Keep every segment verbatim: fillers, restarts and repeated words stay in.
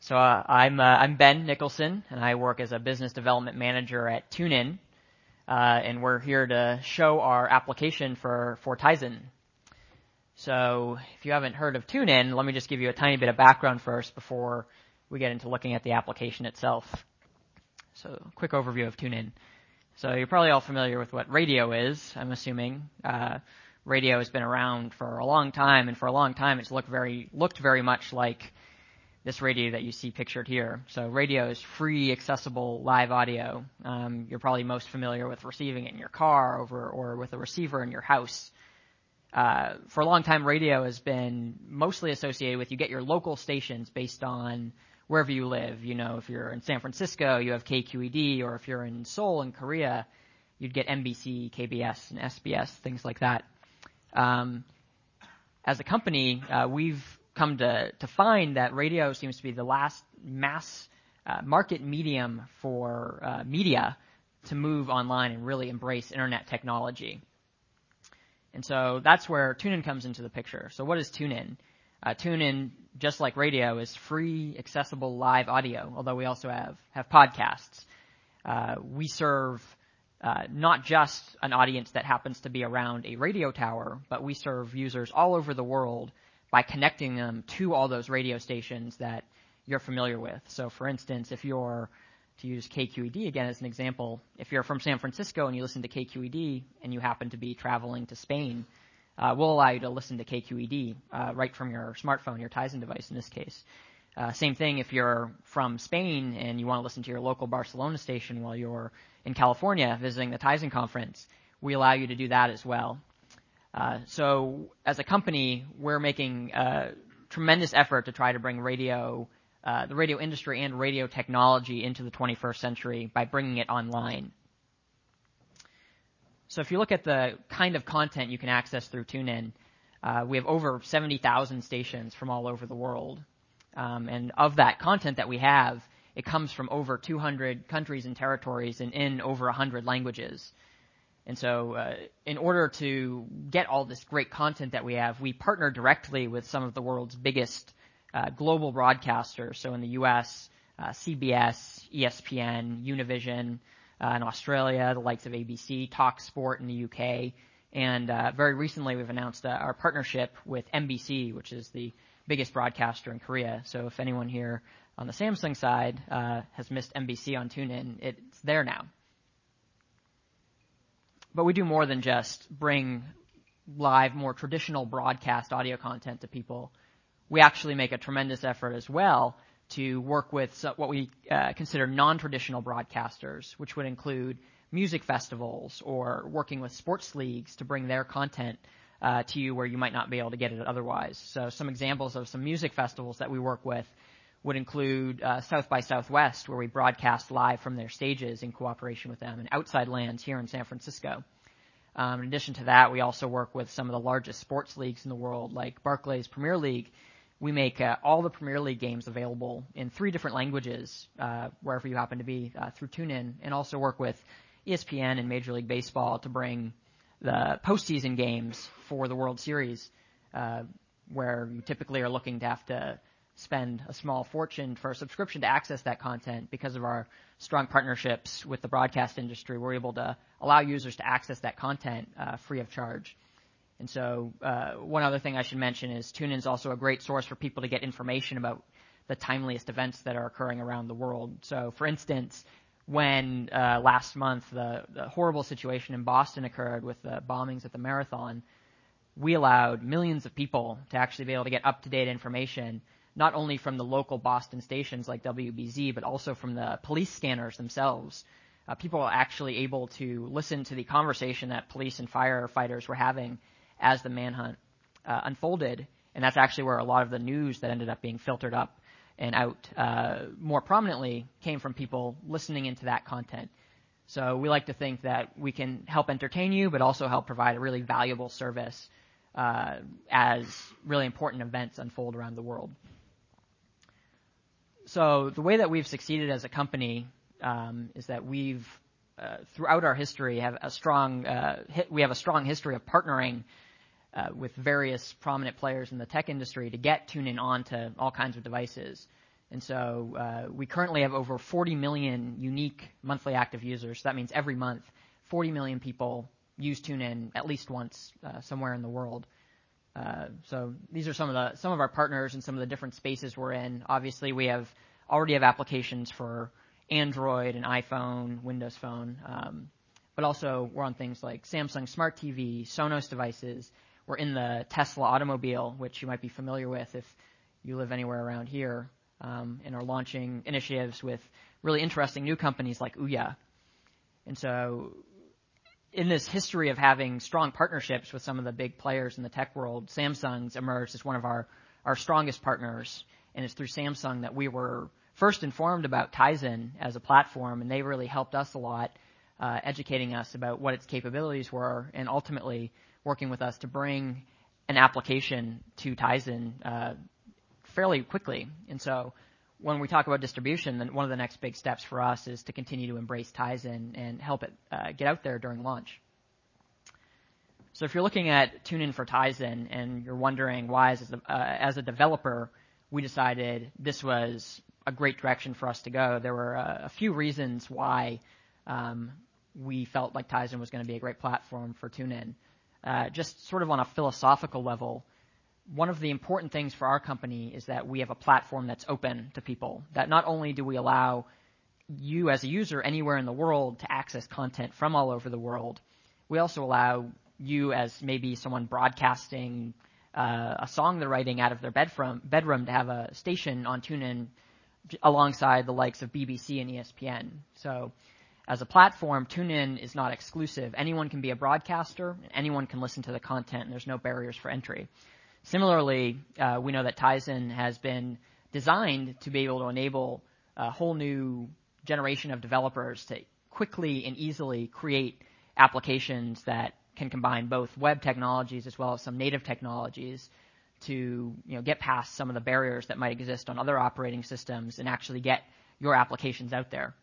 So uh, I'm uh, I'm Ben Nicholson, and I work as a business development manager at TuneIn, uh, and we're here to show our application for for Tizen. So if you haven't heard of TuneIn, let me just give you a tiny bit of background first before we get into looking at the application itself. So a quick overview of TuneIn. So you're probably all familiar with what radio is, I'm assuming. Uh, radio has been around for a long time, and for a long time it's looked very looked very much like this radio that you see pictured here. So radio is free, accessible, live audio. Um, you're probably most familiar with receiving it in your car over, or with a receiver in your house. Uh, for a long time, radio has been mostly associated with you get your local stations based on wherever you live. You know, if you're in San Francisco, you have K Q E D, or if you're in Seoul in Korea, you'd get N B C, K B S, and S B S, things like that. Um, as a company, uh, we've come to, to find that radio seems to be the last mass uh, market medium for uh, media to move online and really embrace internet technology. And so that's where TuneIn comes into the picture. So what is TuneIn? Uh, TuneIn, just like radio, is free, accessible, live audio, although we also have, have podcasts. Uh, we serve uh, not just an audience that happens to be around a radio tower, but we serve users all over the world by connecting them to all those radio stations that you're familiar with. So for instance, if you're, to use K Q E D again as an example, if you're from San Francisco and you listen to K Q E D and you happen to be traveling to Spain, uh, we'll allow you to listen to K Q E D uh, right from your smartphone, your Tizen device in this case. Uh, same thing if you're from Spain and you want to listen to your local Barcelona station while you're in California visiting the Tizen conference, we allow you to do that as well. Uh, so as a company, we're making a tremendous effort to try to bring radio, uh, the radio industry and radio technology into the twenty-first century by bringing it online. So if you look at the kind of content you can access through TuneIn, uh, we have over seventy thousand stations from all over the world. Um, and of that content that we have, it comes from over two hundred countries and territories and in over one hundred languages. And so uh, in order to get all this great content that we have, we partner directly with some of the world's biggest uh, global broadcasters. So in the U S, uh, C B S, E S P N, Univision, uh, in Australia, the likes of A B C, TalkSport in the U K. And uh, very recently we've announced uh, our partnership with N B C, which is the biggest broadcaster in Korea. So if anyone here on the Samsung side uh, has missed N B C on TuneIn, it's there now. But we do more than just bring live, more traditional broadcast audio content to people. We actually make a tremendous effort as well to work with what we uh, consider non-traditional broadcasters, which would include music festivals or working with sports leagues to bring their content uh, to you where you might not be able to get it otherwise. So some examples of some music festivals that we work with would include uh, South by Southwest, where we broadcast live from their stages in cooperation with them, and Outside Lands here in San Francisco. Um, in addition to that, we also work with some of the largest sports leagues in the world, like Barclays Premier League. We make uh, all the Premier League games available in three different languages, uh, wherever you happen to be, uh, through TuneIn, and also work with E S P N and Major League Baseball to bring the postseason games for the World Series, uh, where you typically are looking to have to spend a small fortune for a subscription to access that content. Because of our strong partnerships with the broadcast industry, we're able to allow users to access that content uh, free of charge. And so uh, one other thing I should mention is TuneIn is also a great source for people to get information about the timeliest events that are occurring around the world. So for instance, when uh, last month the, the horrible situation in Boston occurred with the bombings at the marathon, we allowed millions of people to actually be able to get up-to-date information, not only from the local Boston stations like W B Z, but also from the police scanners themselves. Uh, people are actually able to listen to the conversation that police and firefighters were having as the manhunt uh, unfolded, and that's actually where a lot of the news that ended up being filtered up and out uh, more prominently came from people listening into that content. So we like to think that we can help entertain you, but also help provide a really valuable service uh, as really important events unfold around the world. So the way that we've succeeded as a company um, is that we've, uh, throughout our history, have a strong uh, hit, we have a strong history of partnering uh, with various prominent players in the tech industry to get TuneIn onto all kinds of devices. And so uh, we currently have over forty million unique monthly active users. So that means every month, forty million people use TuneIn at least once uh, somewhere in the world. Uh, so these are some of the some of our partners and some of the different spaces we're in. Obviously, we have already have applications for Android and iPhone, Windows Phone, um, but also we're on things like Samsung Smart T V, Sonos devices. We're in the Tesla automobile, which you might be familiar with if you live anywhere around here, um, and are launching initiatives with really interesting new companies like Ouya. And so in this history of having strong partnerships with some of the big players in the tech world, Samsung's emerged as one of our, our strongest partners. And it's through Samsung that we were first informed about Tizen as a platform, and they really helped us a lot, uh, educating us about what its capabilities were, and ultimately working with us to bring an application to Tizen uh, fairly quickly. And so when we talk about distribution, then one of the next big steps for us is to continue to embrace Tizen and help it uh, get out there during launch. So if you're looking at TuneIn for Tizen and you're wondering why, as a, uh, as a developer, we decided this was a great direction for us to go, there were uh, a few reasons why um, we felt like Tizen was going to be a great platform for TuneIn. Uh, just sort of on a philosophical level, one of the important things for our company is that we have a platform that's open to people, that not only do we allow you as a user anywhere in the world to access content from all over the world, we also allow you as maybe someone broadcasting uh, a song they're writing out of their bedroom, bedroom to have a station on TuneIn alongside the likes of B B C and E S P N. So as a platform, TuneIn is not exclusive. Anyone can be a broadcaster, and anyone can listen to the content, and there's no barriers for entry. Similarly, uh, we know that Tizen has been designed to be able to enable a whole new generation of developers to quickly and easily create applications that can combine both web technologies as well as some native technologies to, you know, get past some of the barriers that might exist on other operating systems and actually get your applications out there.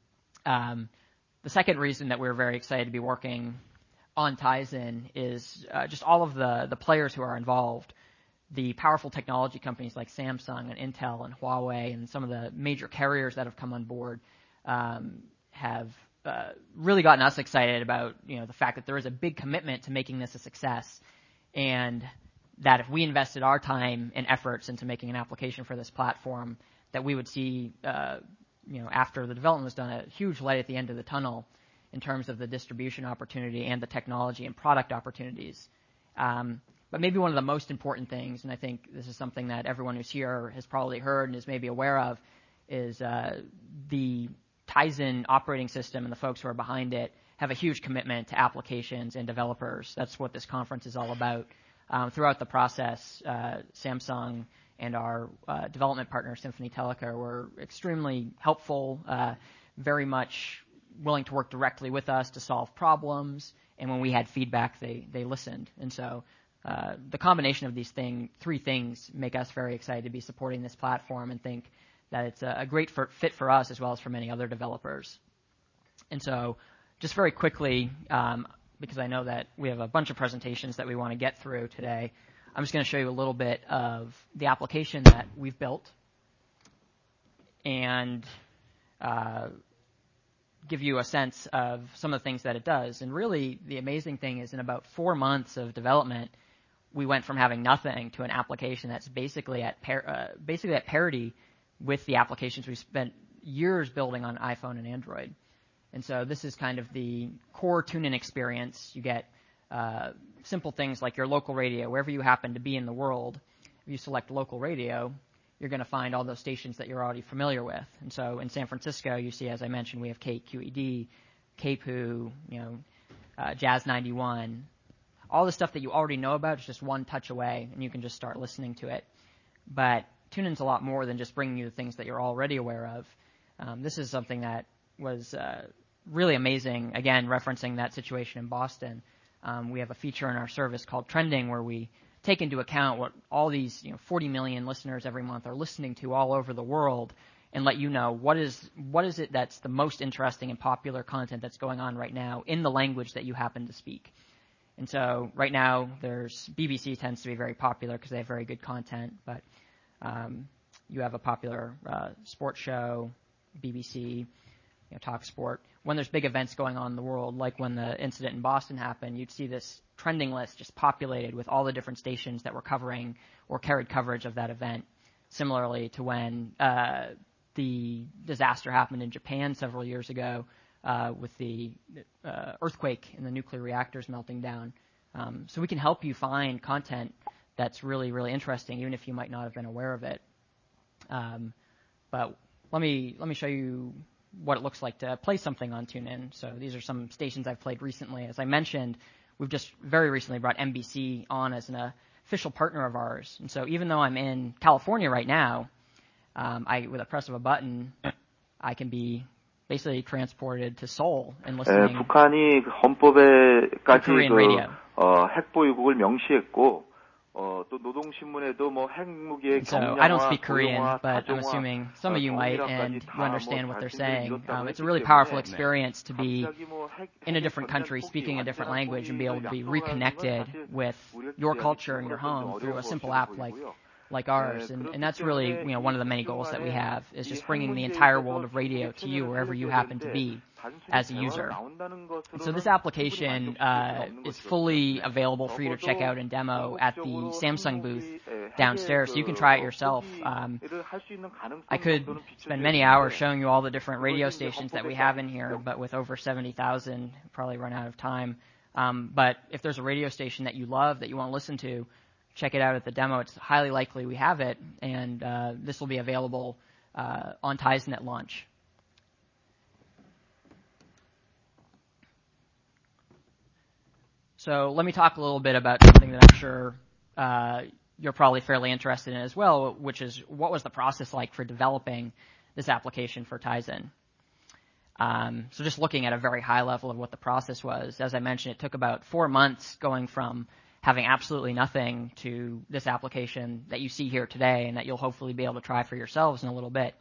Um, the second reason that we're very excited to be working on Tizen is uh, just all of the, the players who are involved. The powerful technology companies like Samsung and Intel and Huawei and some of the major carriers that have come on board um, have uh, really gotten us excited about, you know, the fact that there is a big commitment to making this a success, and that if we invested our time and efforts into making an application for this platform, that we would see, uh, you know, after the development was done, a huge light at the end of the tunnel in terms of the distribution opportunity and the technology and product opportunities. Um, but maybe one of the most important things, and I think this is something that everyone who's here has probably heard and is maybe aware of, is uh, the Tizen operating system and the folks who are behind it have a huge commitment to applications and developers. That's what this conference is all about. Um, throughout the process, uh, Samsung and our uh, development partner, Symphony Teleca, were extremely helpful, uh, very much willing to work directly with us to solve problems, and when we had feedback, they, they listened. And so uh, the combination of these thing, three things make us very excited to be supporting this platform and think that it's a, a great for, fit for us as well as for many other developers. And so just very quickly, um, because I know that we have a bunch of presentations that we want to get through today, I'm just going to show you a little bit of the application that we've built and uh, give you a sense of some of the things that it does. And really, the amazing thing is in about four months of development, we went from having nothing to an application that's basically at par- uh, basically at parity with the applications we spent years building on iPhone and Android. And so this is kind of the core TuneIn experience. You get uh, simple things like your local radio, wherever you happen to be in the world. If you select local radio, you're going to find all those stations that you're already familiar with. And so in San Francisco, you see, as I mentioned, we have K Q E D, K P O O, you know, uh, Jazz ninety-one. All the stuff that you already know about is just one touch away, and you can just start listening to it. But TuneIn's a lot more than just bringing you the things that you're already aware of. Um, this is something that was uh, really amazing. Again, referencing that situation in Boston, um, we have a feature in our service called Trending, where we take into account what all these, you know, forty million listeners every month are listening to all over the world, and let you know what is what is it that's the most interesting and popular content that's going on right now in the language that you happen to speak. And so right now, there's B B C tends to be very popular because they have very good content, but um, you have a popular uh, sports show, B B C, you know, Talk Sport. When there's big events going on in the world, like when the incident in Boston happened, you'd see this trending list just populated with all the different stations that were covering or carried coverage of that event. Similarly to when uh, the disaster happened in Japan several years ago uh, with the uh, earthquake and the nuclear reactors melting down. Um, so we can help you find content that's really, really interesting, even if you might not have been aware of it. Um, but let me let me show you what it looks like to play something on TuneIn. So these are some stations I've played recently. As I mentioned, we've just very recently brought N B C on as an official partner of ours. And so even though I'm in California right now, um, I with a press of a button, I can be basically transported to Seoul and listening 에, 북한이 헌법에까지 to Korean 그 radio. 어, 핵보유국을 명시했고 어, 또 노동신문에도 뭐 핵무기의 So 경량화, I don't speak Korean, 고용화, but I'm 타종화, assuming some of you might, and you understand what they're saying. Um, it's a really 했기 powerful 때문에 experience to be 갑자기 뭐 핵, in a 핵의 different country, 전면 speaking a different 완전한 language, and be able to be 포기를 reconnected 약속하는 것은 with 사실 your 우리가 culture and your 기억으로서는 home 좀 through a 어려운 simple 것이라고 app like 보이고요. like ours. And, and that's really, you know, one of the many goals that we have, is just bringing the entire world of radio to you wherever you happen to be as a user. And so this application uh, is fully available for you to check out and demo at the Samsung booth downstairs, so you can try it yourself. Um, I could spend many hours showing you all the different radio stations that we have in here, but with over seventy thousand, probably run out of time. Um, but if there's a radio station that you love, that you want to listen to, check it out at the demo. It's highly likely we have it, and uh, this will be available uh, on Tizen at launch. So let me talk a little bit about something that I'm sure uh, you're probably fairly interested in as well, which is what was the process like for developing this application for Tizen. Um, so just looking at a very high level of what the process was, as I mentioned, it took about four months going from having absolutely nothing to this application that you see here today and that you'll hopefully be able to try for yourselves in a little bit.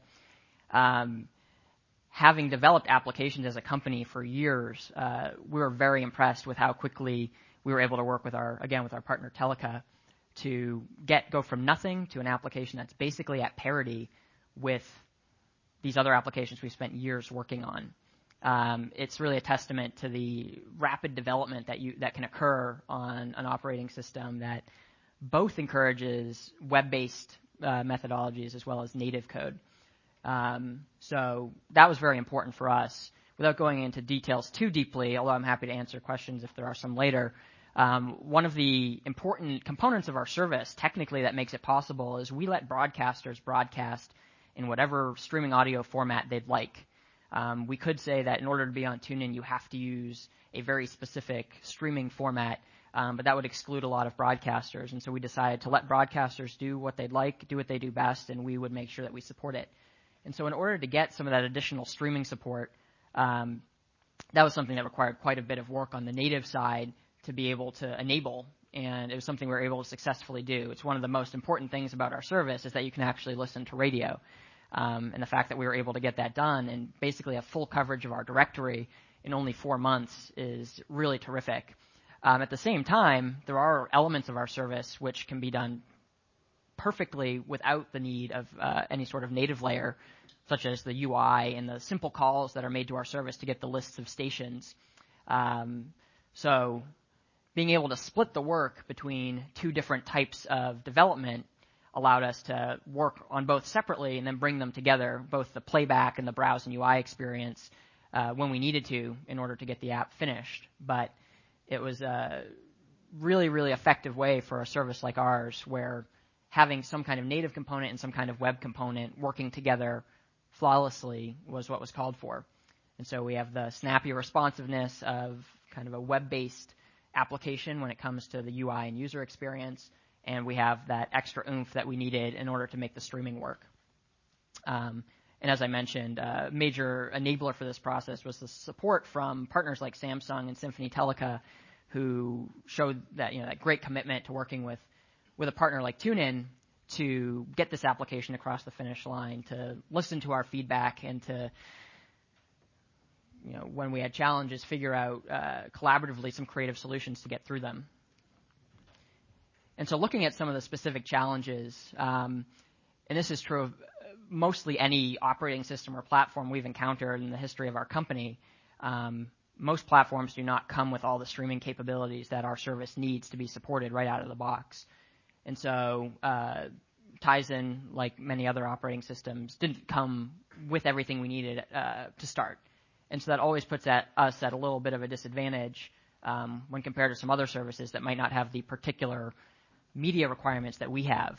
Um, having developed applications as a company for years, uh, we were very impressed with how quickly we were able to work with our, again, with our partner Teleka to get, go from nothing to an application that's basically at parity with these other applications we spent years working on. Um, it's really a testament to the rapid development that you that can occur on an operating system that both encourages web-based uh, methodologies as well as native code. Um, so that was very important for us. Without going into details too deeply, although I'm happy to answer questions if there are some later, um, one of the important components of our service, technically, that makes it possible is we let broadcasters broadcast in whatever streaming audio format they'd like. Um, we could say that in order to be on TuneIn, you have to use a very specific streaming format, um, but that would exclude a lot of broadcasters. And so we decided to let broadcasters do what they'd like, do what they do best, and we would make sure that we support it. And so in order to get some of that additional streaming support, um, that was something that required quite a bit of work on the native side to be able to enable, and it was something we were able to successfully do. It's one of the most important things about our service is that you can actually listen to radio. Um, and the fact that we were able to get that done and basically have full coverage of our directory in only four months is really terrific. Um, at the same time, there are elements of our service which can be done perfectly without the need of uh, any sort of native layer, such as the U I and the simple calls that are made to our service to get the lists of stations. Um, so being able to split the work between two different types of development allowed us to work on both separately and then bring them together, both the playback and the browse and U I experience, uh, when we needed to in order to get the app finished. But it was a really, really effective way for a service like ours where having some kind of native component and some kind of web component working together flawlessly was what was called for. And so we have the snappy responsiveness of kind of a web-based application when it comes to the U I and user experience, and we have that extra oomph that we needed in order to make the streaming work. Um, and as I mentioned, a major enabler for this process was the support from partners like Samsung and Symphony Teleka, who showed that, you know, that great commitment to working with, with a partner like TuneIn to get this application across the finish line, to listen to our feedback, and to, you know, when we had challenges, figure out uh, collaboratively some creative solutions to get through them. And so looking at some of the specific challenges, um, and this is true of mostly any operating system or platform we've encountered in the history of our company. Um, most platforms do not come with all the streaming capabilities that our service needs to be supported right out of the box. And so uh, Tizen, like many other operating systems, didn't come with everything we needed uh, to start. And so that always puts at us at a little bit of a disadvantage um, when compared to some other services that might not have the particular media requirements that we have.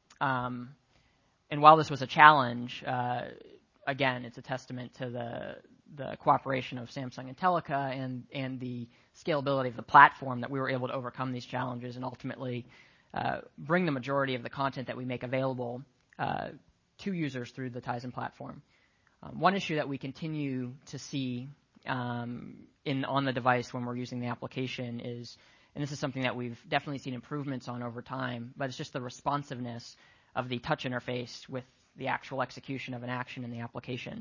Um, and while this was a challenge, uh, again, it's a testament to the the cooperation of Samsung and Teleca and, and the scalability of the platform that we were able to overcome these challenges and ultimately uh, bring the majority of the content that we make available uh, to users through the Tizen platform. Um, one issue that we continue to see um, in on the device when we're using the application is, and this is something that we've definitely seen improvements on over time, but it's just the responsiveness of the touch interface with the actual execution of an action in the application.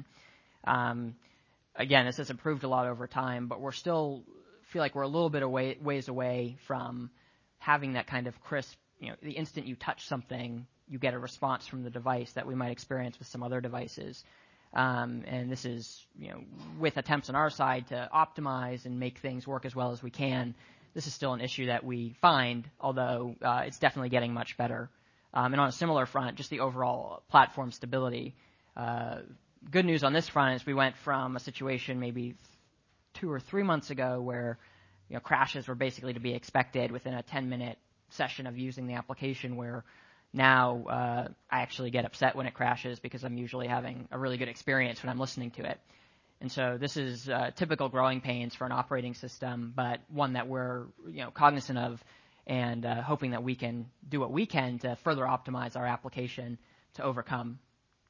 Um, again, this has improved a lot over time, but we're still feel like we're a little bit away, ways away from having that kind of crisp, you know, the instant you touch something, you get a response from the device that we might experience with some other devices. Um, and this is, you know, with attempts on our side to optimize and make things work as well as we can, this is still an issue that we find, although uh, it's definitely getting much better. Um, and on a similar front, just the overall platform stability. Uh, good news on this front is we went from a situation maybe two or three months ago where, you know, crashes were basically to be expected within a ten-minute session of using the application, where now uh, I actually get upset when it crashes because I'm usually having a really good experience when I'm listening to it. And so this is uh, typical growing pains for an operating system, but one that we're, you know, cognizant of and uh, hoping that we can do what we can to further optimize our application to overcome.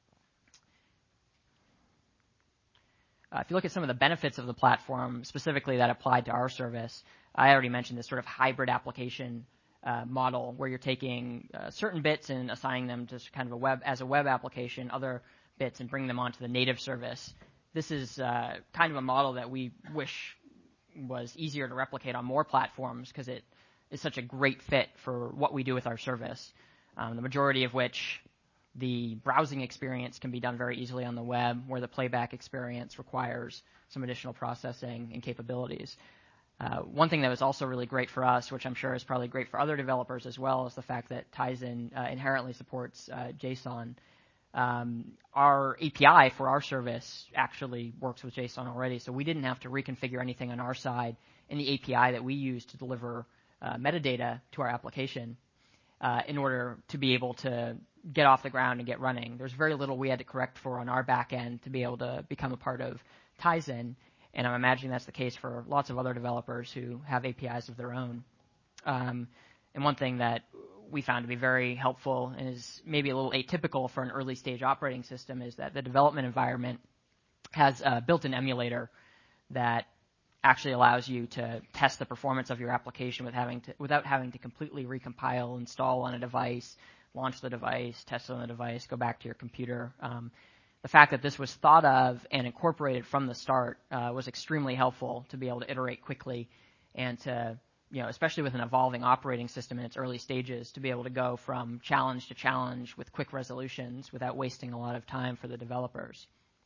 Uh, if you look at some of the benefits of the platform, specifically that applied to our service, I already mentioned this sort of hybrid application uh, model where you're taking uh, certain bits and assigning them to kind of a web as a web application, other bits and bringing them onto the native service. This is uh, kind of a model that we wish was easier to replicate on more platforms because it is such a great fit for what we do with our service, um, the majority of which the browsing experience can be done very easily on the web, where the playback experience requires some additional processing and capabilities. Uh, one thing that was also really great for us, which I'm sure is probably great for other developers as well, is the fact that Tizen uh, inherently supports uh, JSON. Um, our A P I for our service actually works with JSON already, so we didn't have to reconfigure anything on our side in the A P I that we use to deliver uh, metadata to our application uh, in order to be able to get off the ground and get running. There's very little we had to correct for on our back end to be able to become a part of Tizen, and I'm imagining that's the case for lots of other developers who have A P Is of their own. Um, and one thing that we found to be very helpful and is maybe a little atypical for an early stage operating system is that the development environment has a built-in emulator that actually allows you to test the performance of your application with having to, without having to completely recompile, install on a device, launch the device, test it on the device, go back to your computer. Um, the fact that this was thought of and incorporated from the start uh, was extremely helpful to be able to iterate quickly and to, you know, especially with an evolving operating system in its early stages, to be able to go from challenge to challenge with quick resolutions without wasting a lot of time for the developers.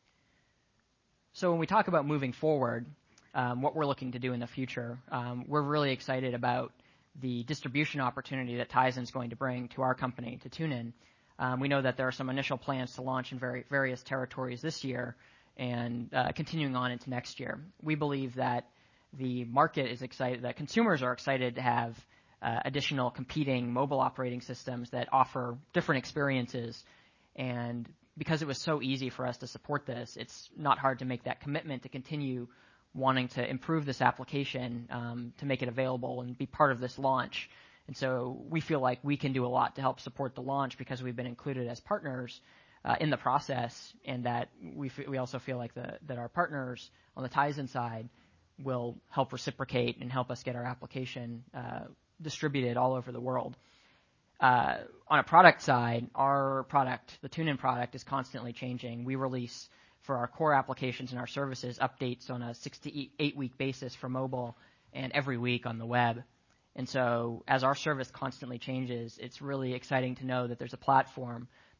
So when we talk about moving forward, um, what we're looking to do in the future, um, we're really excited about the distribution opportunity that Tizen is going to bring to our company, to TuneIn. Um, we know that there are some initial plans to launch in very, various territories this year and uh, continuing on into next year. We believe that the market is excited, that consumers are excited to have uh, additional competing mobile operating systems that offer different experiences. And because it was so easy for us to support this, it's not hard to make that commitment to continue wanting to improve this application, um, to make it available and be part of this launch. And so we feel like we can do a lot to help support the launch because we've been included as partners uh, in the process, and that we f- we also feel like the, that our partners on the Tizen side will help reciprocate and help us get our application uh, distributed all over the world. Uh, on a product side, our product, the TuneIn product, is constantly changing. We release for our core applications and our services updates on a six to eight week basis for mobile and every week on the web. And so as our service constantly changes, it's really exciting to know that there's a platform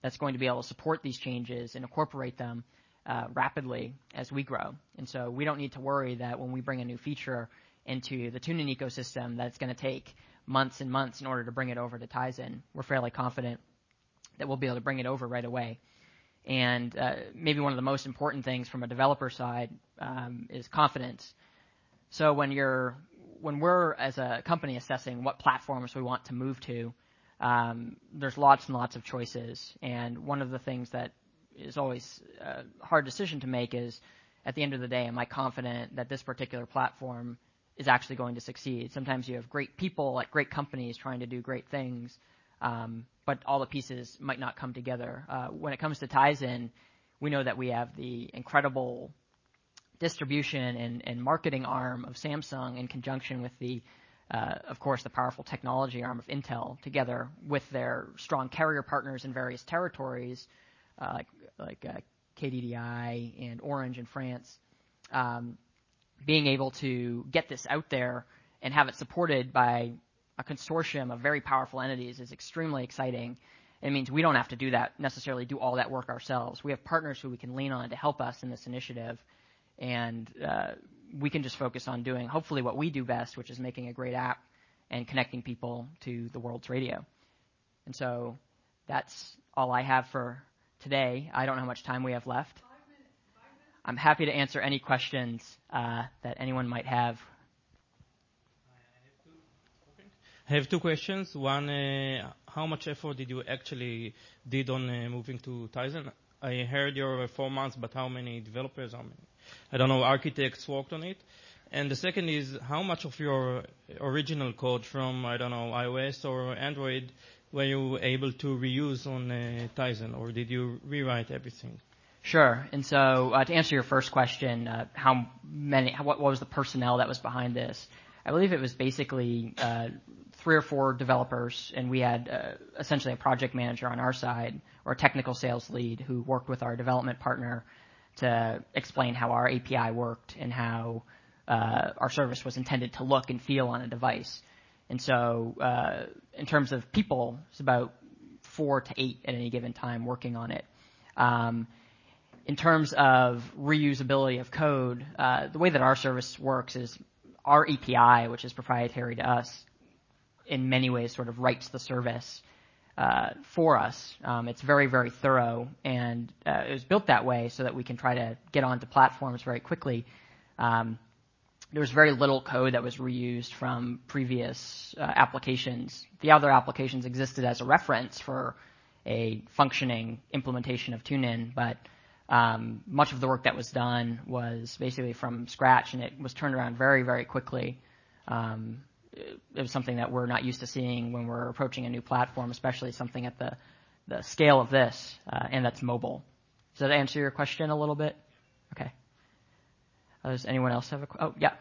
that's going to be able to support these changes and incorporate them uh, rapidly as we grow. And so we don't need to worry that when we bring a new feature into the TuneIn ecosystem that it's going to take months and months in order to bring it over to Tizen. We're fairly confident that we'll be able to bring it over right away. And uh, maybe one of the most important things from a developer side um, is confidence. So when you're when we're as a company assessing what platforms we want to move to, um, there's lots and lots of choices. And one of the things that is always a hard decision to make is, at the end of the day, am I confident that this particular platform is actually going to succeed? Sometimes you have great people at great companies trying to do great things, um, but all the pieces might not come together. Uh, when it comes to Tizen, we know that we have the incredible distribution and, and marketing arm of Samsung in conjunction with the, uh, of course, the powerful technology arm of Intel, together with their strong carrier partners in various territories, uh, like, like uh, K D D I and Orange in France. Um, being able to get this out there and have it supported by a consortium of very powerful entities is extremely exciting. It means we don't have to do that, necessarily do all that work ourselves. We have partners who we can lean on to help us in this initiative, and uh, we can just focus on doing hopefully what we do best, which is making a great app and connecting people to the world's radio. And so that's all I have for today. I don't know how much time we have left. I'm happy to answer any questions uh, that anyone might have. I have two questions. One, uh, how much effort did you actually did on uh, moving to Tizen? I heard your four months, but how many developers, how many, I don't know, architects worked on it? And the second is, how much of your original code from, I don't know, iOS or Android were you able to reuse on uh, Tizen, or did you rewrite everything? Sure. And so uh, to answer your first question, uh, how many, how, what, what was the personnel that was behind this? I believe it was basically uh, three or four developers, and we had uh, essentially a project manager on our side, or a technical sales lead, who worked with our development partner to explain how our A P I worked and how uh, our service was intended to look and feel on a device. And so uh, in terms of people, it's about four to eight at any given time working on it. Um, In terms of reusability of code, uh, the way that our service works is our A P I, which is proprietary to us, in many ways sort of writes the service uh, for us. Um, it's very, very thorough, and uh, it was built that way so that we can try to get onto platforms very quickly. Um, there was very little code that was reused from previous uh, applications. The other applications existed as a reference for a functioning implementation of TuneIn, but Um, much of the work that was done was basically from scratch, and it was turned around very, very quickly. Um, it, it was something that we're not used to seeing when we're approaching a new platform, especially something at the, the scale of this, uh, and that's mobile. Does that answer your question a little bit? Okay. Uh, does anyone else have a question? Oh, yeah.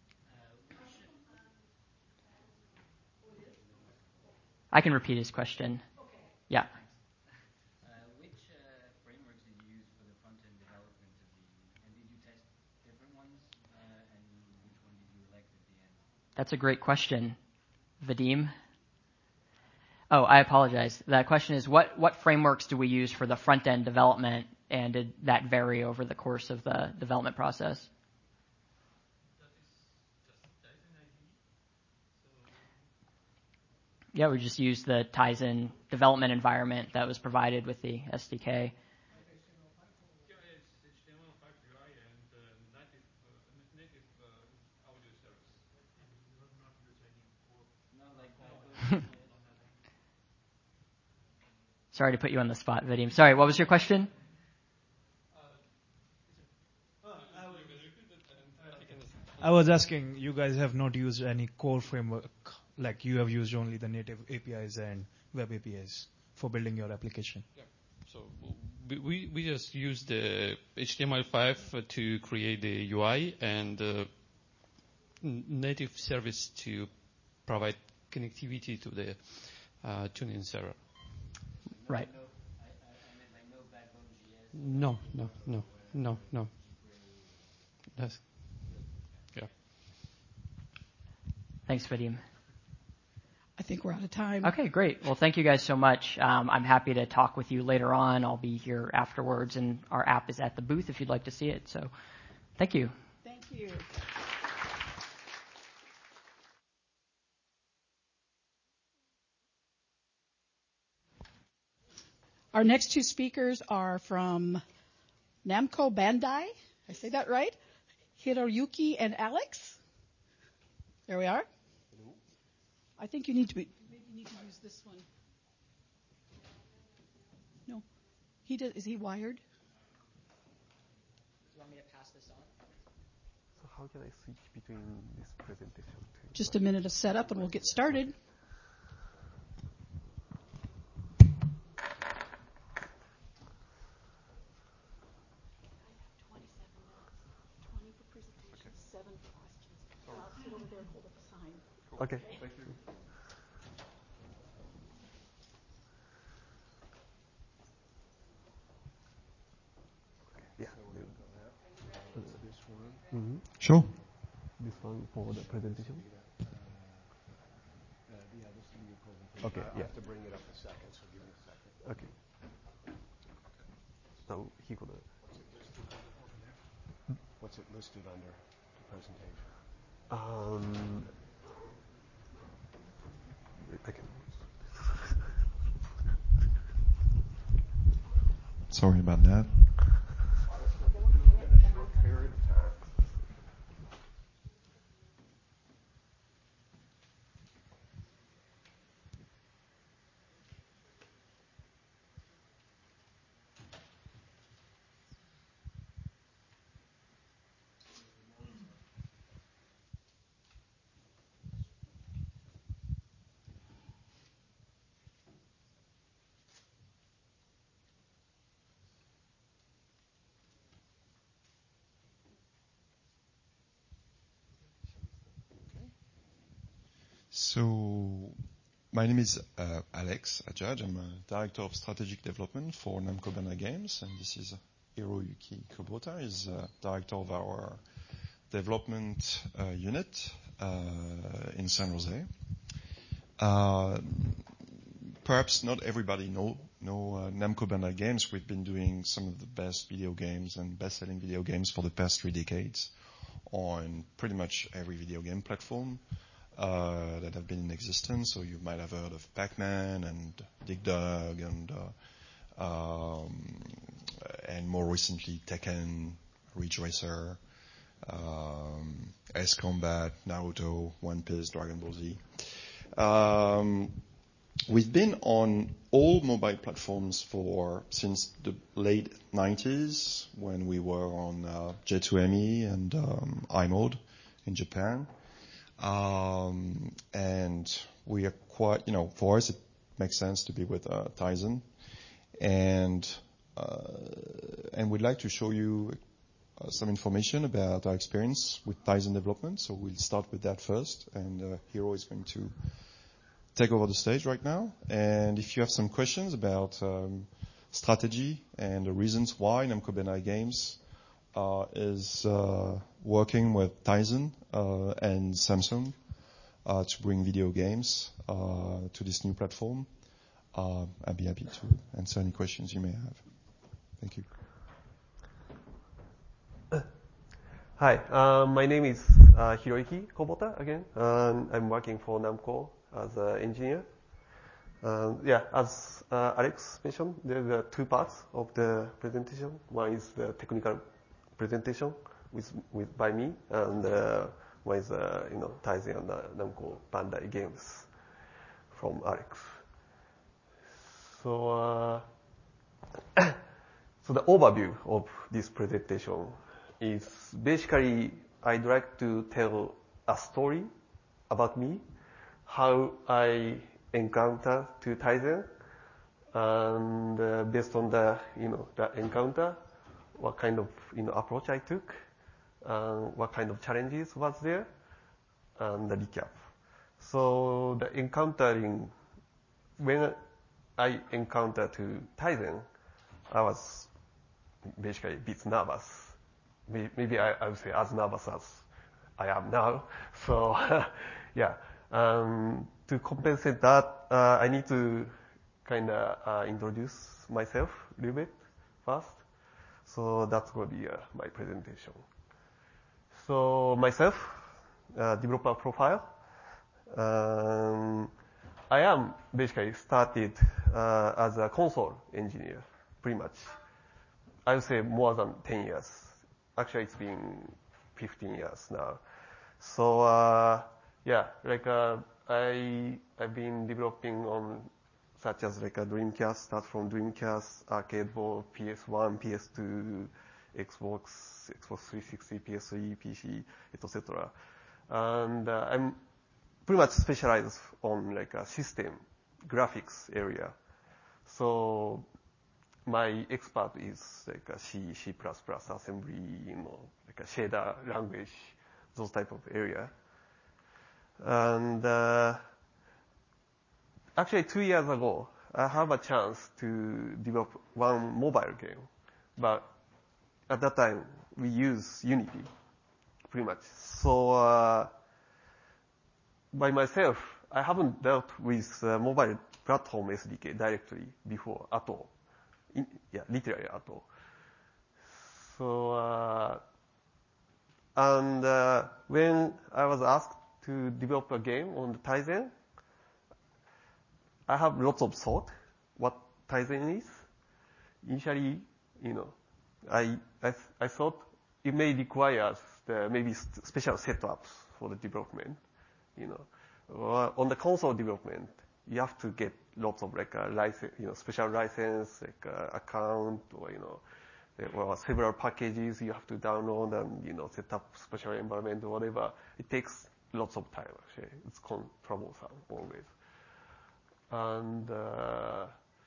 I can repeat his question. Yeah. That's a great question, Vadim. Oh, I apologize. The question is, what, what frameworks do we use for the front-end development, and did that vary over the course of the development process? Yeah, we just used the Tizen development environment that was provided with the S D K. Sorry to put you on the spot, Vadim. Sorry, what was your question? I was asking, you guys have not used any core framework, like you have used only the native A P Is and web A P Is for building your application. Yeah. So we we just use the H T M L five to create the U I and the native service to provide connectivity to the uh, TuneIn server. Right. No, no, no, no, no. That's, yeah. Thanks, Vadim. I think think we're out of time. Okay, great. Well, thank you guys so much. Um, I'm happy to talk with you later on. I'll be here afterwards, and our app is at the booth if you'd like to see it. So thank you. Thank you. Our next two speakers are from Namco Bandai. I say that right? Hiroyuki and Alex. There we are. I think you need to be, maybe you need to use this one. No. He does, is he wired? Do you want me to pass this on? So how can I switch between this presentation to... Just a minute of setup and we'll get started. Okay, thank you. Yeah. This one. Mm-hmm. Sure. This one for the presentation. Uh, yeah, this will be your presentation. Okay, I yeah. have to bring it up a second, so give me a second. Okay. So he gonna. What's it listed under the presentation? Um. I can. Sorry about that. So, my name is uh, Alex Adjudge. I'm a Director of Strategic Development for Namco Bandai Games, and this is Hiroyuki Kubota. He's uh, Director of our Development uh, Unit uh, in San Jose. Uh, perhaps not everybody know know uh, Namco Bandai Games. We've been doing some of the best video games and best-selling video games for the past three decades on pretty much every video game platform Uh, that have been in existence. So you might have heard of Pac-Man and Dig Dug and uh, um, and more recently Tekken, Ridge Racer, um, Ace Combat, Naruto, One Piece, Dragon Ball Z. Um, we've been on all mobile platforms for since the late nineties when we were on uh, J two M E and um, iMode in Japan. Um, and we are quite, you know, for us it makes sense to be with uh, Tizen, and uh, and we'd like to show you uh, some information about our experience with Tizen development. So we'll start with that first, and uh, Hiro is going to take over the stage right now. And if you have some questions about um, strategy and the reasons why Namco Bandai Games Uh, is uh, working with Tizen uh, and Samsung uh, to bring video games uh, to this new platform. Uh, I'd be happy to answer any questions you may have. Thank you. Hi, uh, my name is uh, Hiroyuki Kubota again. Um, I'm working for Namco as an engineer. Um, yeah, as uh, Alex mentioned, there are two parts of the presentation. One is the technical presentation with, with by me, and uh, one is uh, you know Tizen and uh, Namco Bandai Games from Alex. So, uh, so the overview of this presentation is basically I'd like to tell a story about me, how I encounter to Tizen, and uh, based on the you know the encounter, what kind of you know approach I took, uh, what kind of challenges was there, and the recap. So the encountering, when I encountered to Tizen, I was basically a bit nervous. Maybe I, I would say as nervous as I am now. So yeah, um, to compensate that, uh, I need to kind of uh, introduce myself a little bit first. So that's going to be uh, my presentation. So myself, uh, developer profile. Um, I am basically started uh, as a console engineer, pretty much. I would say more than ten years. Actually, it's been fifteen years now. So uh, yeah, like uh, I I've been developing on such as like a Dreamcast, start from Dreamcast, arcade board, P S one, P S two, Xbox, Xbox three sixty, P S three, P C, et cetera. And uh, I'm pretty much specialized on like a system graphics area. So my expert is like a C, C++, assembly, you know, like a shader language, those type of area. And uh, actually two years ago, I have a chance to develop one mobile game. But at that time, we use Unity, pretty much. So uh, by myself, I haven't dealt with uh, mobile platform S D K directly before at all. In, yeah, literally at all. So, uh, and uh, when I was asked to develop a game on the Tizen, I have lots of thought what Tizen is. Initially, you know, I I, I thought it may require the maybe st- special setups for the development. You know, uh, on the console development, you have to get lots of like a license, you know, special license, like uh, account, or you know, there were several packages you have to download and you know set up special environment or whatever. It takes lots of time actually. It's con- troublesome always. And uh,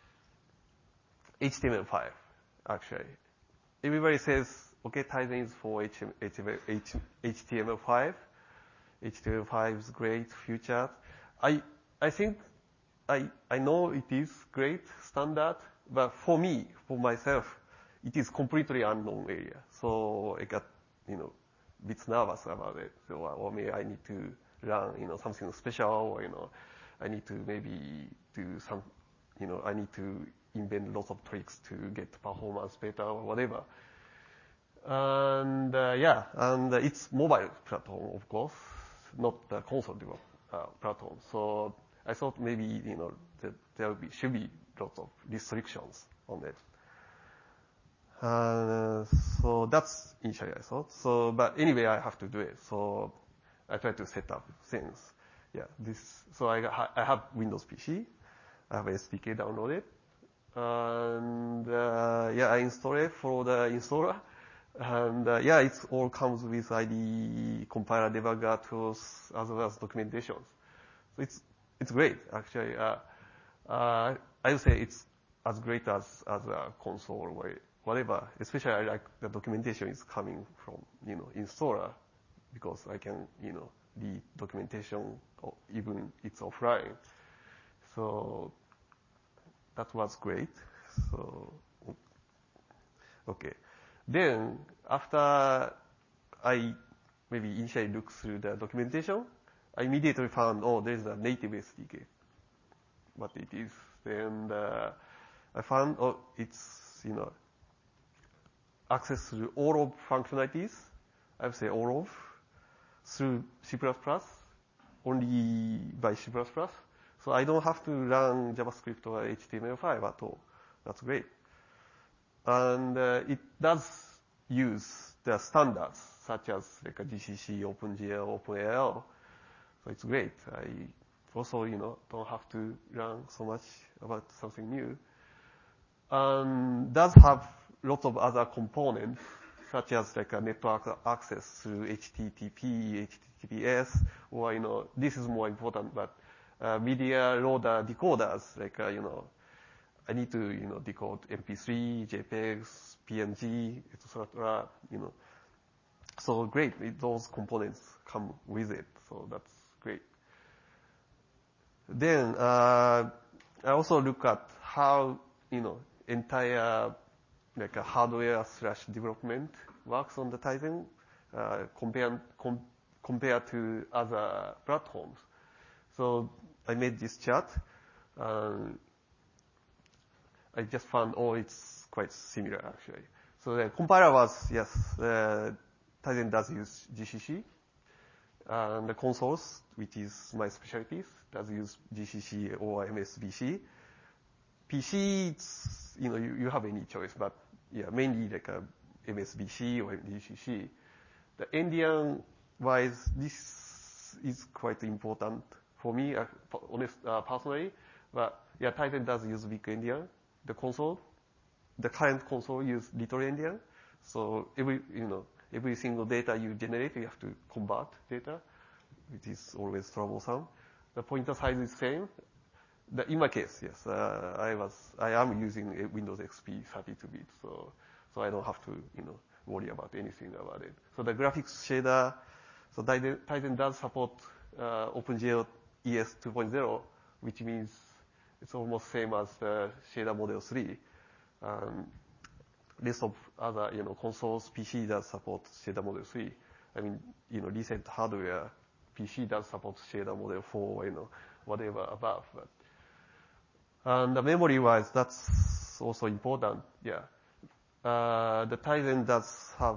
H T M L five actually, everybody says okay, Tizen is for H T M L five. H T M L five is great, future. I I think I I know it is great standard, but for me, for myself, it is completely unknown area. So I got you know a bit nervous about it. So or maybe I need to learn you know something special, or you know I need to maybe do some you know I need to invent lots of tricks to get performance better or whatever. And uh, yeah, and uh, it's mobile platform, of course, not the console uh, platform. So I thought maybe you know that there be, should be lots of restrictions on it. Uh, so that's initially I thought. So, but anyway, I have to do it. So I try to set up things. Yeah, this. So I I have Windows P C. I have S D K downloaded, and uh, yeah, I install it for the installer. And uh, yeah, it all comes with I D E, compiler, debugger tools, as well as documentations. So it's it's great actually. Uh, uh, I would say it's as great as as a console or whatever. Especially I like the documentation is coming from you know installer because I can you know read documentation even it's offline. So that was great. So okay. Then, after I maybe initially looked through the documentation, I immediately found, oh, there's a native S D K. What it is. Then uh, I found, oh, it's, you know, access to all of functionalities. I would say all of, through C plus plus, only by C plus plus. So I don't have to run JavaScript or H T M L five at all. That's great. And uh, it does use the standards such as like a G C C, OpenGL, OpenAL. So it's great. I also, you know, don't have to learn so much about something new. And does have lots of other components such as like a network access through H T T P, H T T P S, or you know, this is more important, but uh, media loader decoders, like uh, you know. I need to, you know, decode M P three, JPEGs, P N G, et cetera. You know, so great. It, those components come with it, so that's great. Then uh, I also look at how you know entire like a hardware slash development works on the Tizen uh, compared com, compared to other platforms. So I made this chart. Um, I just found, oh, it's quite similar actually. So the compiler was, yes, uh, Tizen does use G C C. And the consoles, which is my specialties, does use G C C or M S B C. P C, it's, you know, you, you have any choice, but yeah, mainly like a M S B C or G C C. The endian wise, this is quite important for me, uh, honest, uh, personally. But yeah, Tizen does use big endian. The console, the current console use little endian. So every, you know, every single data you generate, you have to convert data, which is always troublesome. The pointer size is same. The, in my case, yes, uh, I was, I am using a Windows X P thirty-two bit, so, so I don't have to, you know, worry about anything about it. So the graphics shader, so Tizen, Tizen does support uh, OpenGL E S two point oh, which means it's almost same as the shader model three. Um, list of other, you know, consoles, P C does support shader model three. I mean, you know, recent hardware, P C does support shader model four, you know, whatever above. But, and the memory-wise, that's also important. Yeah. Uh, the Tizen does have,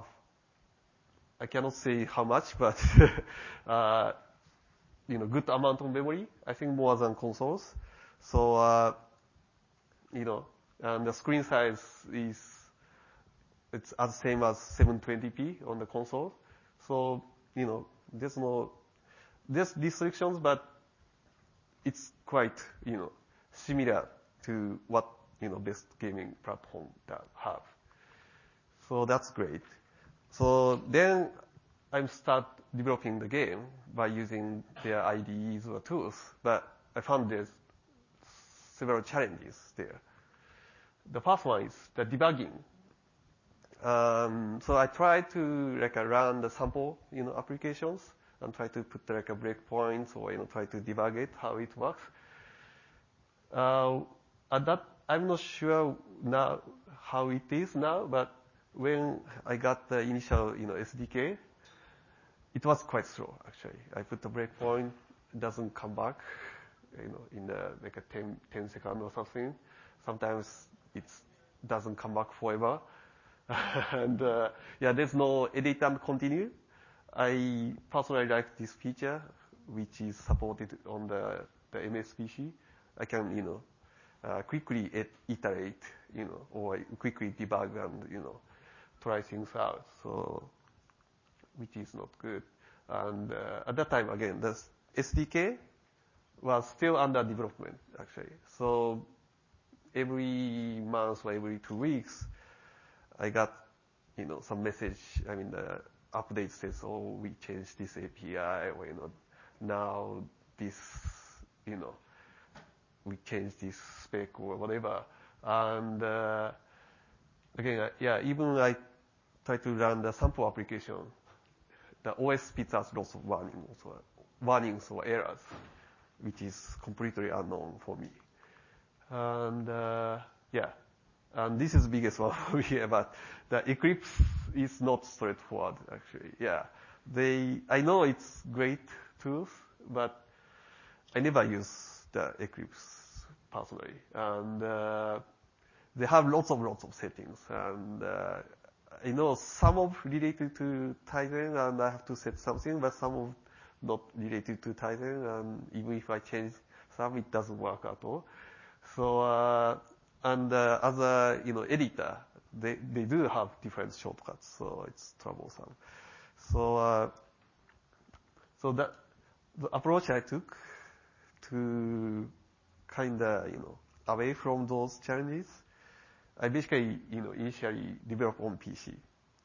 I cannot say how much, but, uh, you know, good amount of memory. I think more than consoles. So, uh, you know, and the screen size is, it's as same as seven twenty p on the console. So, you know, there's no, there's restrictions, but it's quite, you know, similar to what, you know, best gaming platform that have. So that's great. So then I start developing the game by using their I D Es or tools, but I found there's several challenges there. The first one is the debugging. Um, so I try to like uh, run the sample, you know, applications and try to put like a breakpoints or, you know, try to debug it, how it works. Uh, at that, I'm not sure now how it is now, but when I got the initial, you know, S D K, it was quite slow actually. I put the breakpoint, it doesn't come back, you know, in the, like a ten, ten second or something. Sometimes it doesn't come back forever. and, uh, yeah, there's no edit and continue. I personally like this feature, which is supported on the, the M S P C. I can, you know, uh, quickly it, iterate, you know, or quickly debug and, you know, try things out. So, which is not good. And uh, at that time, again, the S D K was still under development, actually. So every month or every two weeks, I got, you know, some message. I mean, the update says, "Oh, we changed this A P I," or, you know, now this, you know, we changed this spec or whatever. And uh, again, uh, yeah, even I try to run the sample application, the O S spits out lots of warnings or warnings or errors, which is completely unknown for me. And uh, yeah. And this is the biggest one for me, but the Eclipse is not straightforward, actually. Yeah. They, I know it's great tools, but I never use the Eclipse personally. And, uh, they have lots of, lots of settings. And, uh, I know some of related to Tizen and I have to set something, but some of not related to Tizen. And even if I change some, it doesn't work at all. So, uh, And uh, as a, you know, editor, they, they do have different shortcuts, so it's troublesome. So, uh, so that the approach I took to kind of, you know, away from those challenges, I basically, you know, initially developed on P C.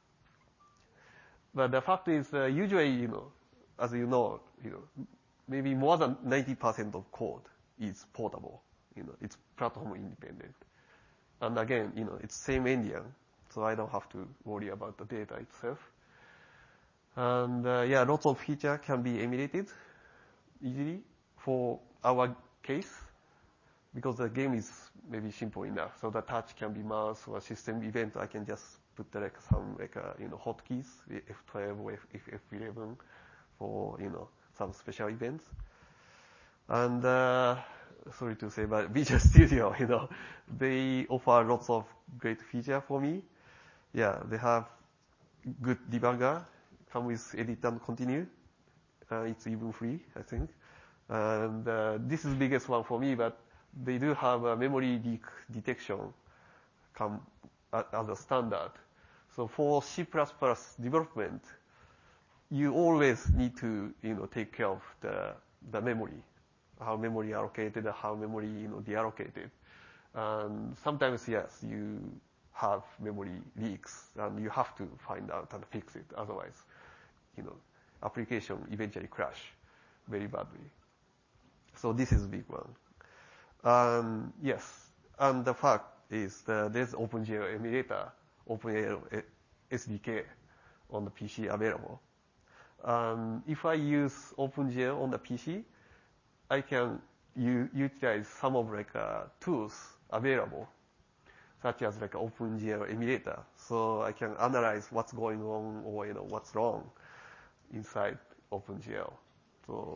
But the fact is, uh, usually, you know, as you know, you know, maybe more than ninety percent of code is portable. You know, it's platform independent. And again, you know, it's same endian, so I don't have to worry about the data itself. And uh, yeah, lots of features can be emulated easily for our case, because the game is maybe simple enough. So the touch can be mouse or system event. I can just put like some like uh, you know hotkeys, F twelve or F eleven for you know some special events. And uh, sorry to say, but Visual Studio, you know, they offer lots of great feature for me. Yeah, they have good debugger, come with edit and continue. Uh, it's even free, I think. And uh, this is the biggest one for me, but they do have a memory leak detection come as a standard. So for C plus plus development, you always need to, you know, take care of the, the memory, how memory allocated, how memory, you know, deallocated. And sometimes, yes, you have memory leaks, and you have to find out and fix it. Otherwise, you know, application eventually crash very badly. So this is a big one. Um, yes, and the fact is that there's OpenGL emulator, OpenGL S D K on the P C available. Um, if I use OpenGL on the P C, I can u- utilize some of like uh, tools available, such as like OpenGL emulator. So I can analyze what's going on or, you know, what's wrong inside OpenGL. So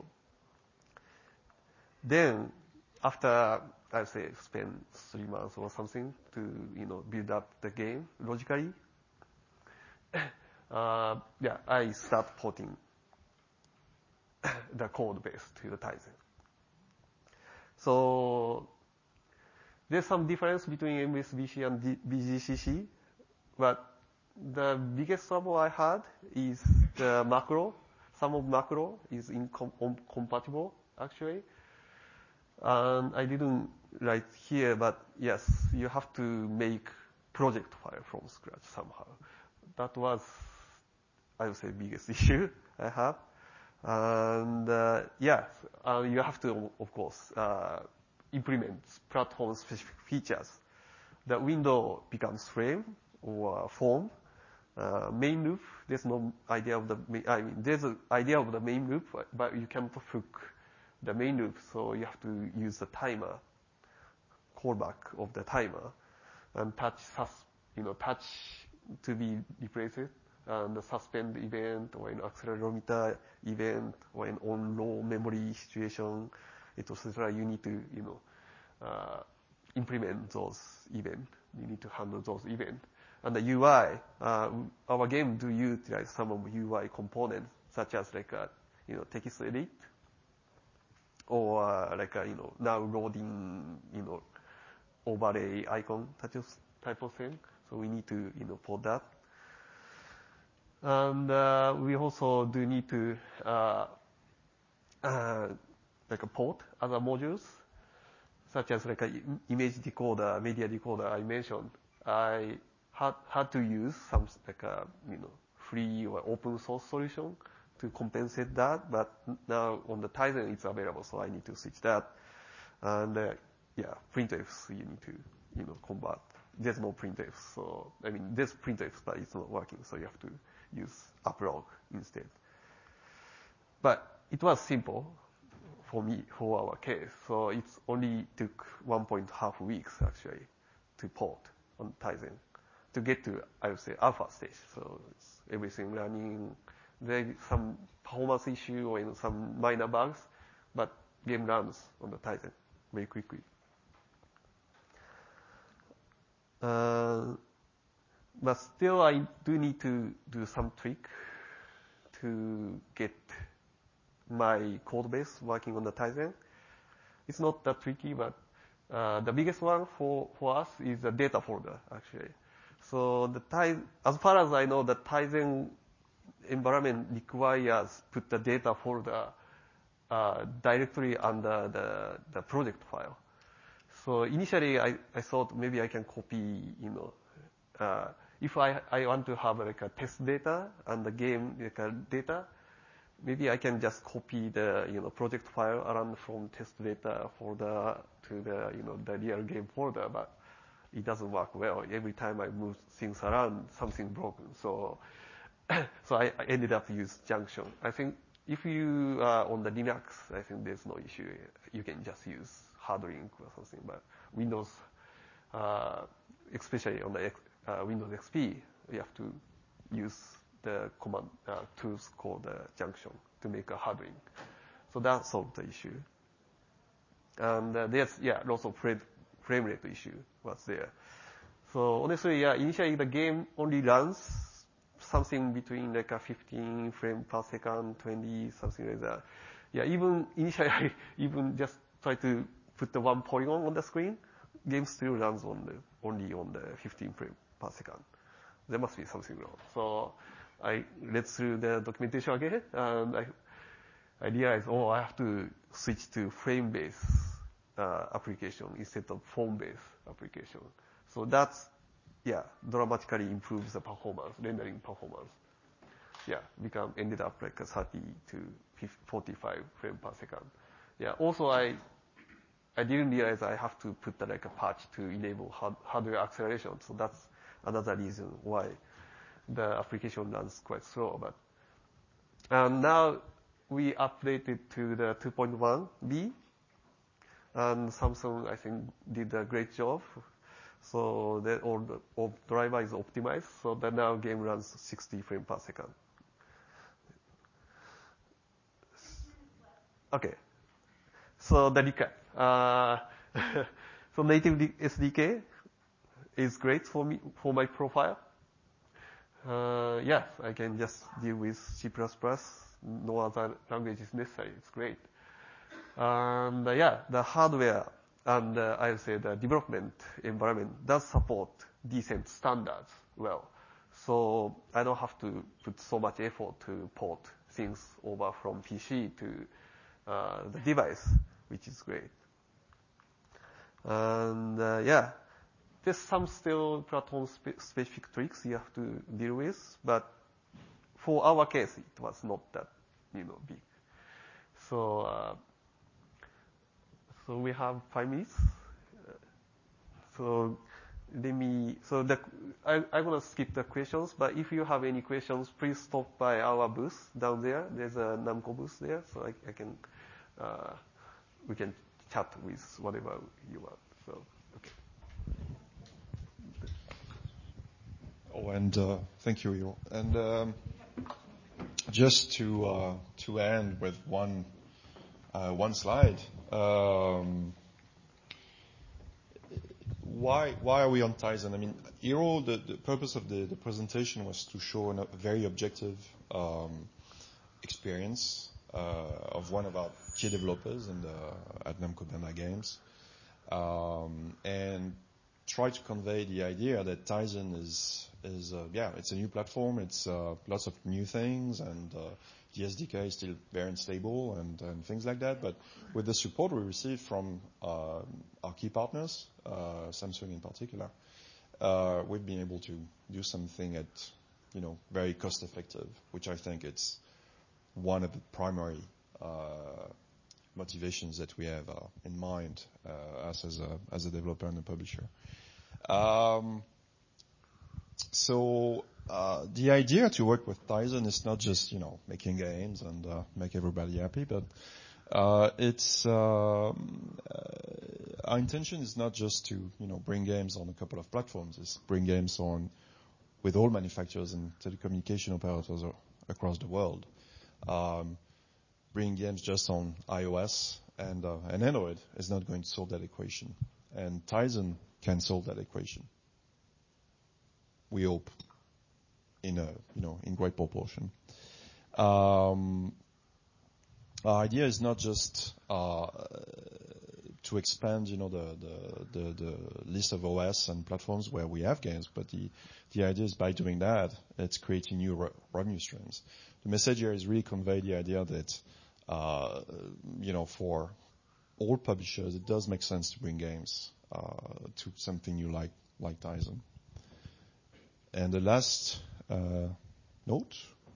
then after, I'd say, spend three months or something to, you know, build up the game logically, uh, yeah, I start porting the code base to the Tizen. So there's some difference between M S B C and D- B G C C, but the biggest trouble I had is the macro. Some of macro is incompatible, actually. And I didn't write here, but yes, you have to make project file from scratch somehow. That was, I would say, biggest issue I have. And uh, yeah, uh, you have to, of course, uh, implement platform-specific features. The window becomes frame or form. Uh, main loop, there's no idea of the, I mean, there's an idea of the main loop, but you can't hook the main loop, so you have to use the timer, callback of the timer, and touch, sus, you know, touch to be replaced, and the suspend event, or an accelerometer event, or an on low memory situation, et cetera. You need to, you know, uh, implement those events. You need to handle those events. And the U I, uh, our game do utilize some of U I components, such as like a, you know, text edit, or uh, like a, you know, now loading, you know, overlay icon type of, type of thing. So we need to, you know, port that. And uh, we also do need to uh, uh, like a port other modules, such as like a image decoder, media decoder I mentioned. I had had to use some like a, you know, free or open source solution to compensate that, but now on the Tizen it's available, so I need to switch that. And uh, yeah, printfs you need to, you know, convert. There's no printfs, so I mean there's printfs, but it's not working, so you have to use uplog instead. But it was simple for me, for our case, so it only took one point half weeks actually to port on Tizen to get to, I would say, alpha stage. So it's everything running. There's some performance issue or, you know, some minor bugs, but game runs on the Tizen very quickly. Uh, but still, I do need to do some trick to get my code base working on the Tizen. It's not that tricky, but uh, the biggest one for, for us is the data folder, actually. So the Tizen, as far as I know, the Tizen environment requires put the data folder uh, directly under the, the project file. So initially, I, I thought maybe I can copy, you know, uh, if I, I want to have like a test data and the game like a data, maybe I can just copy the, you know, project file around from test data folder to the, you know, the real game folder, but it doesn't work well. Every time I move things around, something broken. So, so I, I ended up use Junction. I think if you are on the Linux, I think there's no issue. You can just use HardLink or something. But Windows, uh, especially on the uh, Windows X P, you have to use the command uh, tools called uh, Junction to make a HardLink. So that solved the issue. And uh, there's, yeah, lots of frame, frame rate issue was there. So honestly, yeah, initially the game only runs something between like a fifteen frame per second, twenty, something like that. Yeah, even initially I even just try to put the one polygon on the screen. Game still runs on the, only on the fifteen frame per second. There must be something wrong. So I read through the documentation again, and I, I realized, oh, I have to switch to frame-based uh, application instead of form-based application. So that's, yeah, dramatically improves the performance, rendering performance. Yeah, become, ended up like a thirty to forty-five frame per second. Yeah, also I, I didn't realize I have to put the, like a patch to enable hard, hardware acceleration. So that's another reason why the application runs quite slow. But and now we updated to the two point one B, and Samsung I think did a great job. So that all the all driver is optimized, so that now game runs sixty frames per second. Okay. So the recap. Uh, so native S D K is great for me, for my profile. Uh, yes, I can just deal with C plus plus. No other language is necessary. It's great. And uh, yeah, the hardware and uh, I'll say the development environment does support decent standards well. So I don't have to put so much effort to port things over from P C to uh, the device, which is great. And uh, yeah, there's some still platform spe- specific tricks you have to deal with, but for our case, it was not that, you know, big. So, uh, so we have five minutes. Uh, so let me, so the, I, I'm going to skip the questions, but if you have any questions, please stop by our booth down there. There's a Namco booth there, so I, I can, uh, we can chat with whatever you want. So, okay. Oh, and uh, thank you, Hiro. And um, just to uh, to end with one uh, one slide. Um, why why are we on Tizen? I mean, Hiro, the, the purpose of the, the presentation was to show an, a very objective um, experience uh, of one of our key developers in the, at Namco Bandai Games, um, and try to convey the idea that Tizen is is uh, yeah, it's a new platform. It's uh, lots of new things, and uh, the S D K is still very unstable and, and things like that. But with the support we received from uh, our key partners, uh, Samsung in particular, uh, we've been able to do something at, you know, very cost effective, which I think it's one of the primary uh, motivations that we have uh, in mind uh, us as a as a developer and a publisher. Um, so uh, the idea to work with Tizen is not just, you know, making games and uh, make everybody happy, but uh, it's um, uh, our intention is not just to, you know, bring games on a couple of platforms. It's bring games on with all manufacturers and telecommunication operators across the world. Um, bring games just on iOS and uh, and Android is not going to solve that equation, and Tizen can solve that equation. We hope, in a you know in great proportion. Um, our idea is not just uh, to expand, you know, the, the the the list of O S and platforms where we have games, but the the idea is by doing that, it's creating new re- revenue streams. The message here is really convey the idea that uh, you know for all publishers, it does make sense to bring games uh, to something new like like Tizen. And the last uh, note,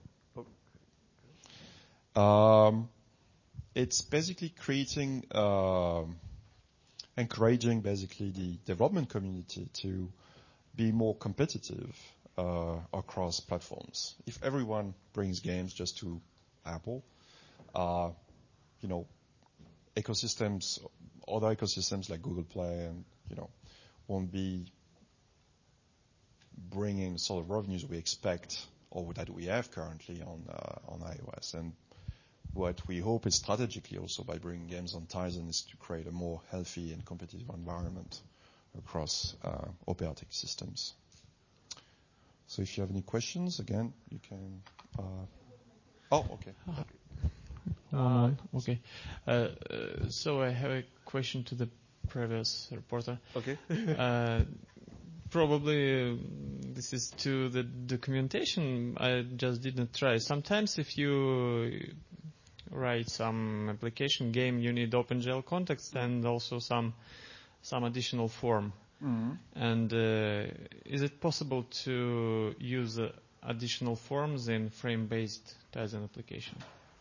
um, it's basically creating, uh, encouraging basically the development community to be more competitive uh, across platforms. If everyone brings games just to Apple, uh, you know, ecosystems, other ecosystems like Google Play and, you know, won't be bringing the sort of revenues we expect or that we have currently on uh, on iOS. And what we hope is strategically also by bringing games on Tizen is to create a more healthy and competitive environment across uh, operating systems. So if you have any questions, again, you can. Uh, oh, okay. okay. Uh, okay. Uh, uh, so I have a question to the previous reporter. Okay. uh, probably uh, this is to the documentation. I just didn't try. Sometimes if you write some application game, you need OpenGL context and also some some additional form. Mm-hmm. And uh, is it possible to use uh, additional forms in frame-based Tizen application?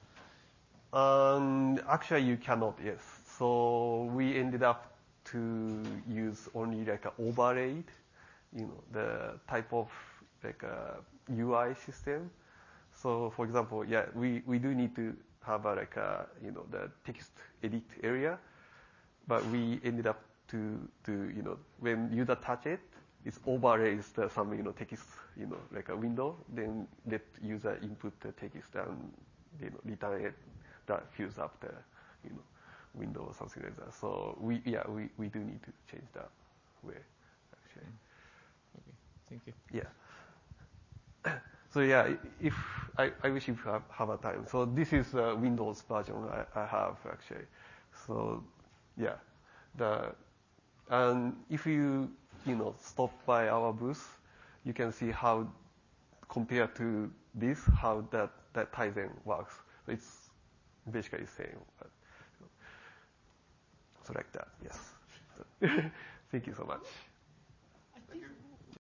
Um, actually, you cannot, yes. So we ended up to use only like an overlaid, you know, the type of like a U I system. So for example, yeah, we, we do need to have a, like a, you know, the text edit area, but we ended up to, to, you know, when user touch it, it's overlays the some, you know, text, you know, like a window, then let user input the text and, you know, return it. That fills up the, you know, window or something like that. So we, yeah, we, we do need to change that way, actually. Okay, thank you. Yeah. So yeah, if I, I wish you have, have a time. So this is the Windows version I, I have actually. So yeah, the and if you you know stop by our booth, you can see how compared to this how that that Tizen works. So it's basically the same. But, so like that, yes. So, thank you so much.